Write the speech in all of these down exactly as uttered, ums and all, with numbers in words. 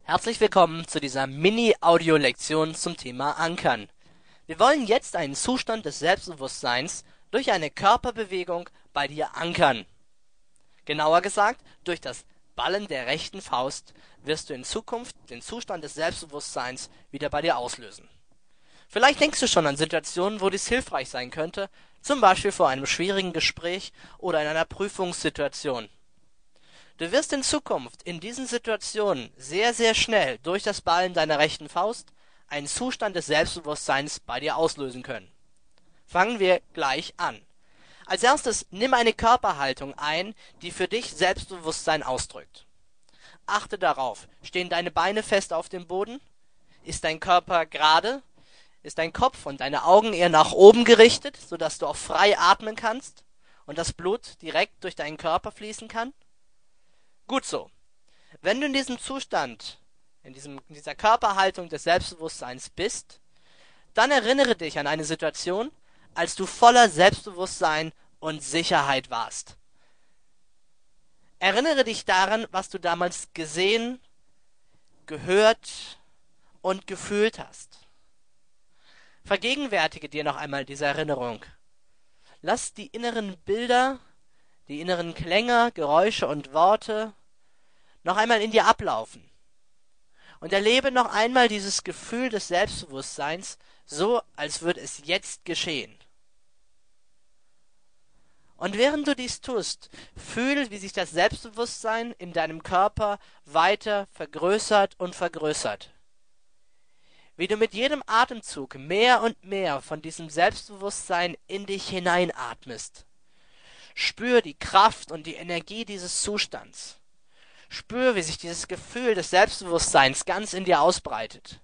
Herzlich willkommen zu dieser Mini-Audio-Lektion zum Thema Ankern. Wir wollen jetzt einen Zustand des Selbstbewusstseins durch eine Körperbewegung bei dir ankern. Genauer gesagt, durch das Ballen der rechten Faust wirst du in Zukunft den Zustand des Selbstbewusstseins wieder bei dir auslösen. Vielleicht denkst du schon an Situationen, wo dies hilfreich sein könnte, zum Beispiel vor einem schwierigen Gespräch oder in einer Prüfungssituation. Du wirst in Zukunft in diesen Situationen sehr, sehr schnell durch das Ballen deiner rechten Faust einen Zustand des Selbstbewusstseins bei dir auslösen können. Fangen wir gleich an. Als erstes nimm eine Körperhaltung ein, die für dich Selbstbewusstsein ausdrückt. Achte darauf, stehen deine Beine fest auf dem Boden? Ist dein Körper gerade? Ist dein Kopf und deine Augen eher nach oben gerichtet, sodass du auch frei atmen kannst und das Blut direkt durch deinen Körper fließen kann? Gut so. Wenn du in diesem Zustand, in, diesem, in dieser Körperhaltung des Selbstbewusstseins bist, dann erinnere dich an eine Situation, als du voller Selbstbewusstsein und Sicherheit warst. Erinnere dich daran, was du damals gesehen, gehört und gefühlt hast. Vergegenwärtige dir noch einmal diese Erinnerung. Lass die inneren Bilder, die inneren Klänge, Geräusche und Worte noch einmal in dir ablaufen. Und erlebe noch einmal dieses Gefühl des Selbstbewusstseins, so als würde es jetzt geschehen. Und während du dies tust, fühl, wie sich das Selbstbewusstsein in deinem Körper weiter vergrößert und vergrößert. Wie du mit jedem Atemzug mehr und mehr von diesem Selbstbewusstsein in dich hineinatmest. Spür die Kraft und die Energie dieses Zustands. Spür, wie sich dieses Gefühl des Selbstbewusstseins ganz in dir ausbreitet.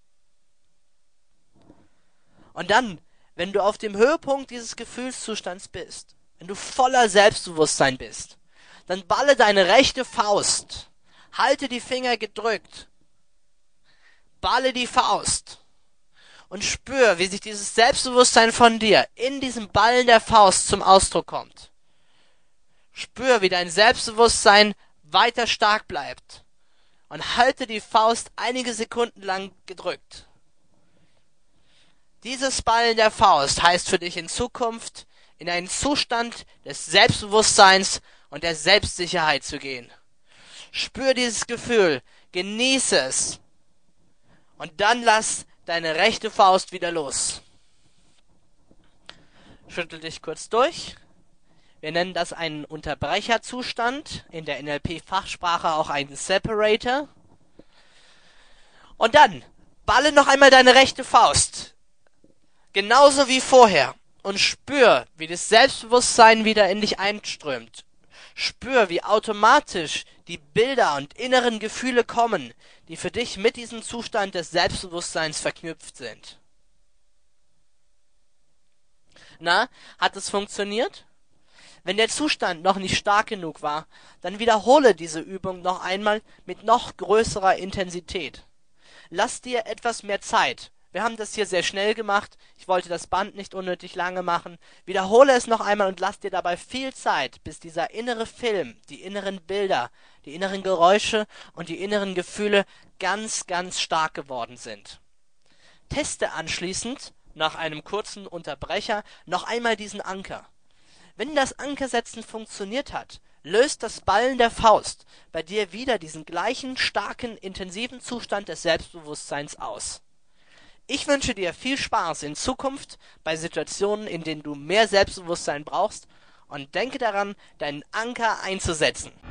Und dann, wenn du auf dem Höhepunkt dieses Gefühlszustands bist, wenn du voller Selbstbewusstsein bist, dann balle deine rechte Faust, halte die Finger gedrückt, balle die Faust und spür, wie sich dieses Selbstbewusstsein von dir in diesem Ballen der Faust zum Ausdruck kommt. Spür, wie dein Selbstbewusstsein weiter stark bleibt und halte die Faust einige Sekunden lang gedrückt. Dieses Ballen der Faust heißt für dich in Zukunft, in einen Zustand des Selbstbewusstseins und der Selbstsicherheit zu gehen. Spür dieses Gefühl, genieße es und dann lass deine rechte Faust wieder los. Schüttel dich kurz durch. Wir nennen das einen Unterbrecherzustand, in der N L P-Fachsprache auch einen Separator. Und dann balle noch einmal deine rechte Faust, genauso wie vorher, und spür, wie das Selbstbewusstsein wieder in dich einströmt. Spür, wie automatisch die Bilder und inneren Gefühle kommen, die für dich mit diesem Zustand des Selbstbewusstseins verknüpft sind. Na, hat es funktioniert? Wenn der Zustand noch nicht stark genug war, dann wiederhole diese Übung noch einmal mit noch größerer Intensität. Lass dir etwas mehr Zeit. Wir haben das hier sehr schnell gemacht. Ich wollte das Band nicht unnötig lange machen. Wiederhole es noch einmal und lass dir dabei viel Zeit, bis dieser innere Film, die inneren Bilder, die inneren Geräusche und die inneren Gefühle ganz, ganz stark geworden sind. Teste anschließend, nach einem kurzen Unterbrecher, noch einmal diesen Anker. Wenn das Ankersetzen funktioniert hat, löst das Ballen der Faust bei dir wieder diesen gleichen starken, intensiven Zustand des Selbstbewusstseins aus. Ich wünsche dir viel Spaß in Zukunft bei Situationen, in denen du mehr Selbstbewusstsein brauchst, und denke daran, deinen Anker einzusetzen.